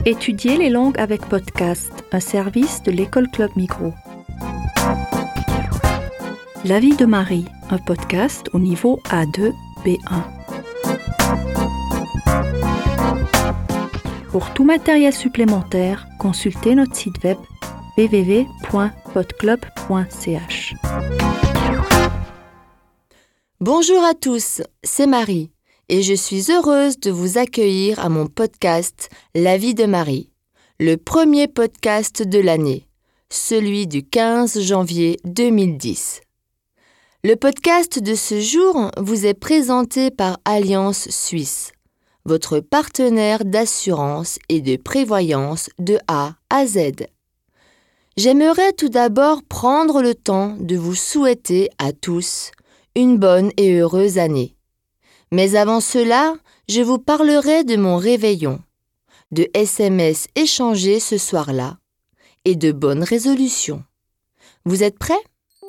Étudiez les langues avec podcast, un service de l'École Club Migros. La vie de Marie, un podcast au niveau A2, B1. Pour tout matériel supplémentaire, consultez notre site web www.podclub.ch. Bonjour à tous, c'est Marie et je suis heureuse de vous accueillir à mon podcast La vie de Marie, le premier podcast de l'année, celui du 15 janvier 2010. Le podcast de ce jour vous est présenté par Alliance Suisse, votre partenaire d'assurance et de prévoyance de A à Z. J'aimerais tout d'abord prendre le temps de vous souhaiter à tous une bonne et heureuse année. Mais avant cela, je vous parlerai de mon réveillon, de SMS échangés ce soir-là et de bonnes résolutions. Vous êtes prêts ?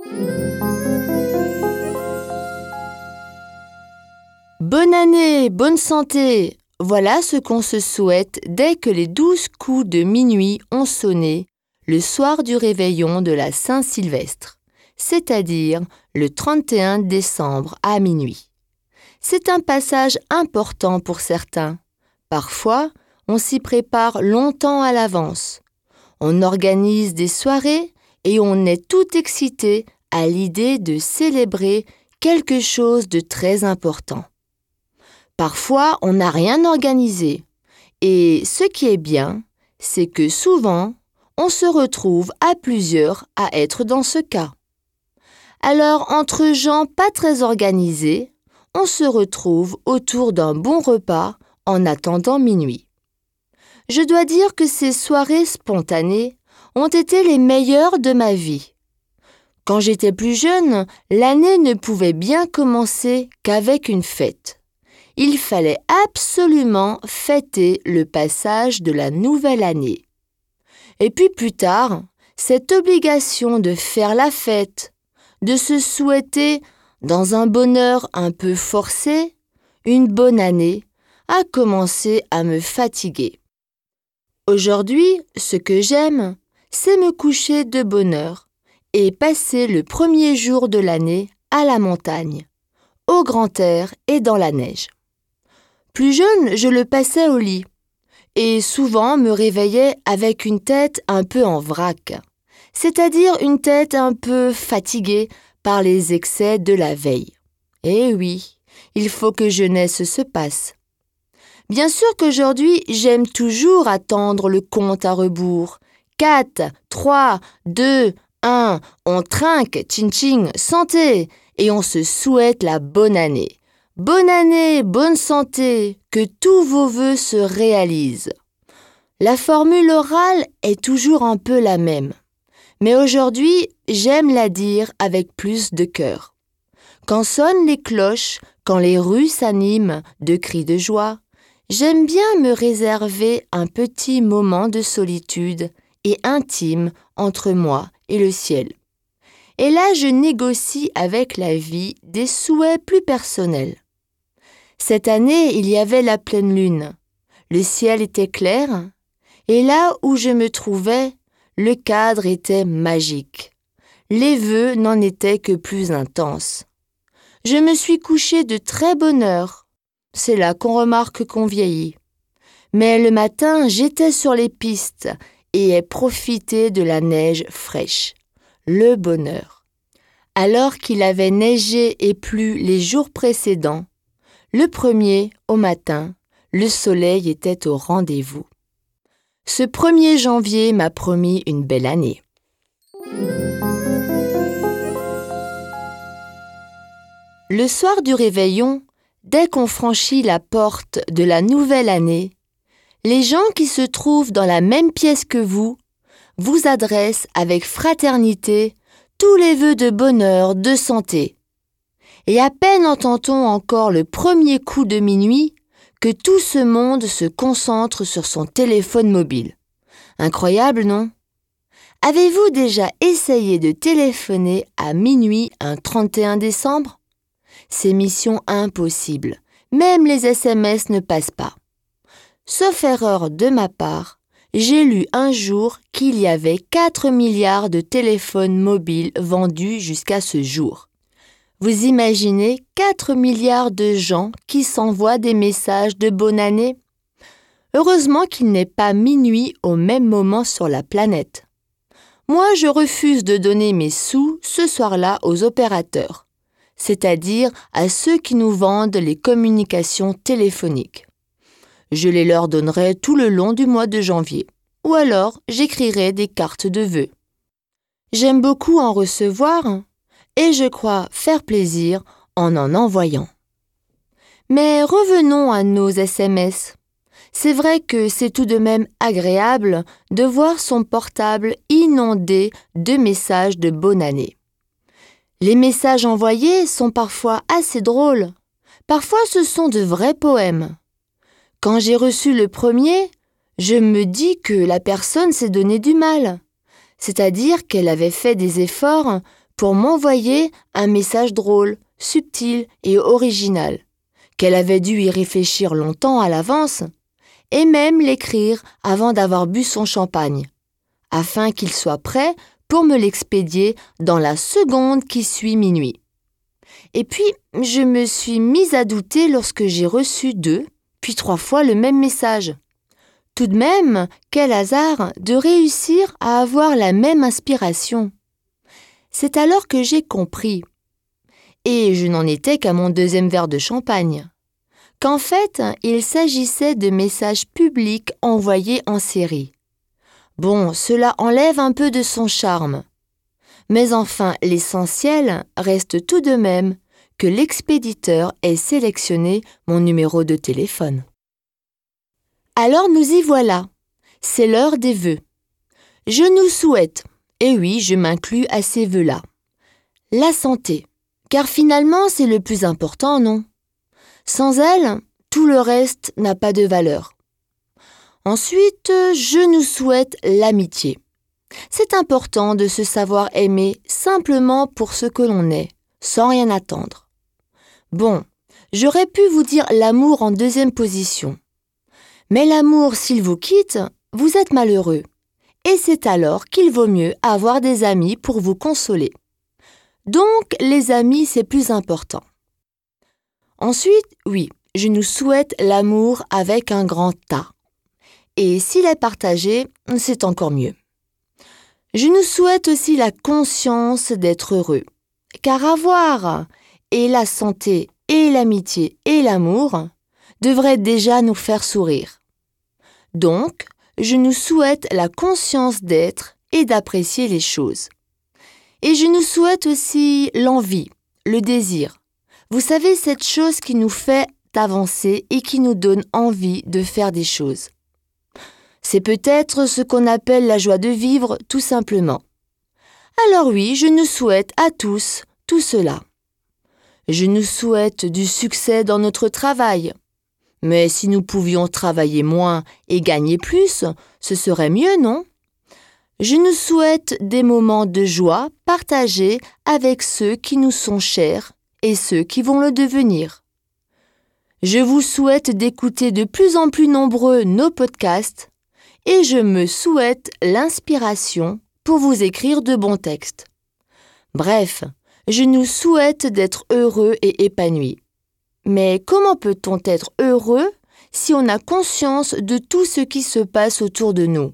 Bonne année, bonne santé! Voilà ce qu'on se souhaite dès que les 12 coups de minuit ont sonné le soir du réveillon de la Saint-Sylvestre, c'est-à-dire le 31 décembre à minuit. C'est un passage important pour certains. Parfois, on s'y prépare longtemps à l'avance. On organise des soirées et on est tout excité à l'idée de célébrer quelque chose de très important. Parfois, on n'a rien organisé. Et ce qui est bien, c'est que souvent, on se retrouve à plusieurs à être dans ce cas. Alors, entre gens pas très organisés, on se retrouve autour d'un bon repas en attendant minuit. Je dois dire que ces soirées spontanées ont été les meilleures de ma vie. Quand j'étais plus jeune, l'année ne pouvait bien commencer qu'avec une fête. Il fallait absolument fêter le passage de la nouvelle année. Et puis plus tard, cette obligation de faire la fête, de se souhaiter, dans un bonheur un peu forcé, une bonne année, a commencé à me fatiguer. Aujourd'hui, ce que j'aime, c'est me coucher de bonne heure et passer le premier jour de l'année à la montagne, au grand air et dans la neige. Plus jeune, je le passais au lit et souvent me réveillais avec une tête un peu en vrac, c'est-à-dire une tête un peu fatiguée par les excès de la veille. Eh oui, il faut que jeunesse se passe. Bien sûr qu'aujourd'hui, j'aime toujours attendre le compte à rebours. 4, 3, 2, 1, on trinque, tching-tching, santé, et on se souhaite la bonne année. Bonne année, bonne santé, que tous vos vœux se réalisent. La formule orale est toujours un peu la même. Mais aujourd'hui, j'aime la dire avec plus de cœur. Quand sonnent les cloches, quand les rues s'animent de cris de joie, j'aime bien me réserver un petit moment de solitude et intime entre moi et le ciel. Et là, je négocie avec la vie des souhaits plus personnels. Cette année, il y avait la pleine lune. Le ciel était clair, et là où je me trouvais, le cadre était magique. Les vœux n'en étaient que plus intenses. Je me suis couchée de très bonne heure. C'est là qu'on remarque qu'on vieillit. Mais le matin, j'étais sur les pistes et ai profité de la neige fraîche. Le bonheur. Alors qu'il avait neigé et plu les jours précédents, le premier, au matin, le soleil était au rendez-vous. Ce 1er janvier m'a promis une belle année. Le soir du réveillon, dès qu'on franchit la porte de la nouvelle année, les gens qui se trouvent dans la même pièce que vous adressent avec fraternité tous les vœux de bonheur, de santé. Et à peine entend-on encore le premier coup de minuit que tout ce monde se concentre sur son téléphone mobile. Incroyable, non ? Avez-vous déjà essayé de téléphoner à minuit un 31 décembre ? C'est mission impossible. Même les SMS ne passent pas. Sauf erreur de ma part, j'ai lu un jour qu'il y avait 4 milliards de téléphones mobiles vendus jusqu'à ce jour. Vous imaginez 4 milliards de gens qui s'envoient des messages de bonne année? Heureusement qu'il n'est pas minuit au même moment sur la planète. Moi, je refuse de donner mes sous ce soir-là aux opérateurs, c'est-à-dire à ceux qui nous vendent les communications téléphoniques. Je les leur donnerai tout le long du mois de janvier, ou alors j'écrirai des cartes de vœux. J'aime beaucoup en recevoir et je crois faire plaisir en envoyant. Mais revenons à nos SMS. C'est vrai que c'est tout de même agréable de voir son portable inondé de messages de bonne année. Les messages envoyés sont parfois assez drôles. Parfois ce sont de vrais poèmes. Quand j'ai reçu le premier, je me dis que la personne s'est donné du mal. C'est-à-dire qu'elle avait fait des efforts pour m'envoyer un message drôle, subtil et original, qu'elle avait dû y réfléchir longtemps à l'avance, et même l'écrire avant d'avoir bu son champagne, afin qu'il soit prêt pour me l'expédier dans la seconde qui suit minuit. Et puis, je me suis mise à douter lorsque j'ai reçu 2, puis 3 fois le même message. Tout de même, quel hasard de réussir à avoir la même inspiration. C'est alors que j'ai compris, et je n'en étais qu'à mon 2e verre de champagne, qu'en fait, il s'agissait de messages publics envoyés en série. Bon, cela enlève un peu de son charme. Mais enfin, l'essentiel reste tout de même que l'expéditeur ait sélectionné mon numéro de téléphone. Alors nous y voilà. C'est l'heure des vœux. Je nous souhaite, et oui, je m'inclus à ces vœux-là, la santé, car finalement c'est le plus important, non? Sans elle, tout le reste n'a pas de valeur. Ensuite, je nous souhaite l'amitié. C'est important de se savoir aimer simplement pour ce que l'on est, sans rien attendre. Bon, j'aurais pu vous dire l'amour en 2e position. Mais l'amour, s'il vous quitte, vous êtes malheureux. Et c'est alors qu'il vaut mieux avoir des amis pour vous consoler. Donc, les amis, c'est plus important. Ensuite, oui, je nous souhaite l'amour avec un grand A. Et s'il est partagé, c'est encore mieux. Je nous souhaite aussi la conscience d'être heureux, car avoir et la santé et l'amitié et l'amour devraient déjà nous faire sourire. Donc, je nous souhaite la conscience d'être et d'apprécier les choses. Et je nous souhaite aussi l'envie, le désir. Vous savez, cette chose qui nous fait avancer et qui nous donne envie de faire des choses. C'est peut-être ce qu'on appelle la joie de vivre, tout simplement. Alors oui, je nous souhaite à tous tout cela. Je nous souhaite du succès dans notre travail. Mais si nous pouvions travailler moins et gagner plus, ce serait mieux, non? Je nous souhaite des moments de joie partagés avec ceux qui nous sont chers et ceux qui vont le devenir. Je vous souhaite d'écouter de plus en plus nombreux nos podcasts et je me souhaite l'inspiration pour vous écrire de bons textes. Bref, je nous souhaite d'être heureux et épanouis. Mais comment peut-on être heureux si on a conscience de tout ce qui se passe autour de nous?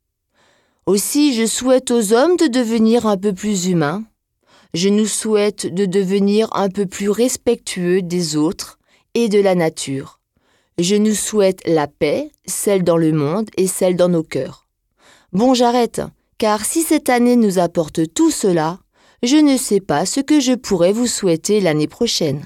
Aussi, je souhaite aux hommes de devenir un peu plus humains. Je nous souhaite de devenir un peu plus respectueux des autres et de la nature. Je nous souhaite la paix, celle dans le monde et celle dans nos cœurs. Bon, j'arrête, car si cette année nous apporte tout cela, je ne sais pas ce que je pourrais vous souhaiter l'année prochaine.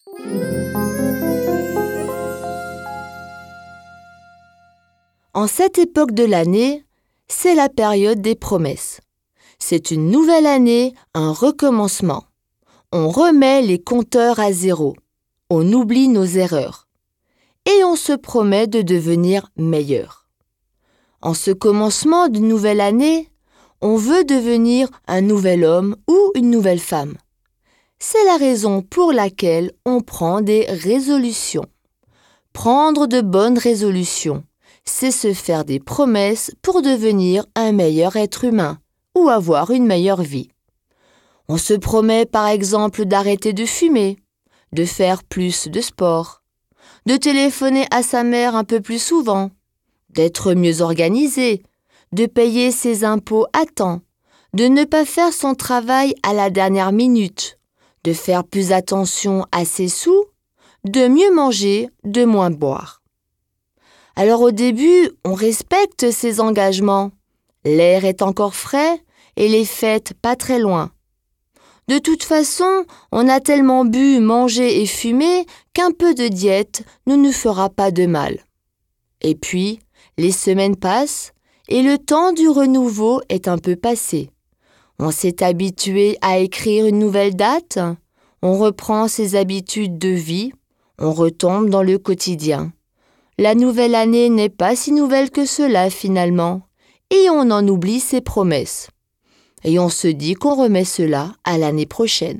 En cette époque de l'année, c'est la période des promesses. C'est une nouvelle année, un recommencement. On remet les compteurs à zéro. On oublie nos erreurs. Et on se promet de devenir meilleur. En ce commencement d'une nouvelle année, on veut devenir un nouvel homme ou une nouvelle femme. C'est la raison pour laquelle on prend des résolutions. Prendre de bonnes résolutions, c'est se faire des promesses pour devenir un meilleur être humain ou avoir une meilleure vie. On se promet par exemple d'arrêter de fumer, de faire plus de sport, de téléphoner à sa mère un peu plus souvent, d'être mieux organisé, de payer ses impôts à temps, de ne pas faire son travail à la dernière minute, de faire plus attention à ses sous, de mieux manger, de moins boire. Alors au début, on respecte ses engagements. L'air est encore frais et les fêtes pas très loin. De toute façon, on a tellement bu, mangé et fumé qu'un peu de diète ne nous fera pas de mal. Et puis, les semaines passent et le temps du renouveau est un peu passé. On s'est habitué à écrire une nouvelle date, on reprend ses habitudes de vie, on retombe dans le quotidien. La nouvelle année n'est pas si nouvelle que cela finalement, et on en oublie ses promesses. Et on se dit qu'on remet cela à l'année prochaine.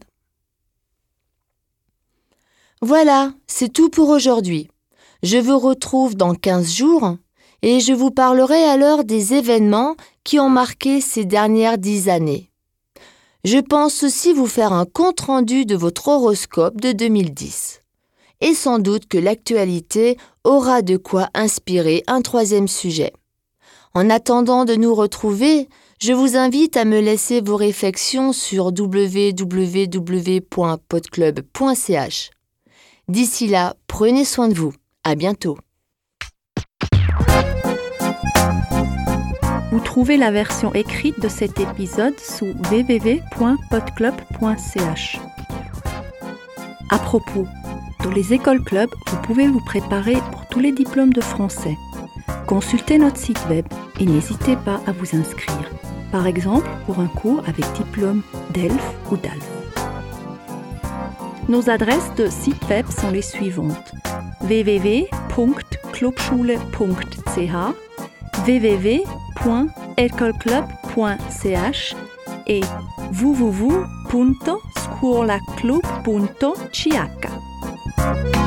Voilà, c'est tout pour aujourd'hui. Je vous retrouve dans 15 jours et je vous parlerai alors des événements qui ont marqué ces dernières 10 années. Je pense aussi vous faire un compte-rendu de votre horoscope de 2010. Et sans doute que l'actualité aura de quoi inspirer un troisième sujet. En attendant de nous retrouver, je vous invite à me laisser vos réflexions sur www.podclub.ch. D'ici là, prenez soin de vous. À bientôt. Vous trouvez la version écrite de cet épisode sous www.podclub.ch. À propos, dans les écoles clubs, vous pouvez vous préparer pour tous les diplômes de français. Consultez notre site web et n'hésitez pas à vous inscrire. Par exemple, pour un cours avec diplôme d'ELF ou DALF. Nos adresses de site web sont les suivantes: www.clubschule.ch, www.ecolclub.ch et www.scuolaclub.ch.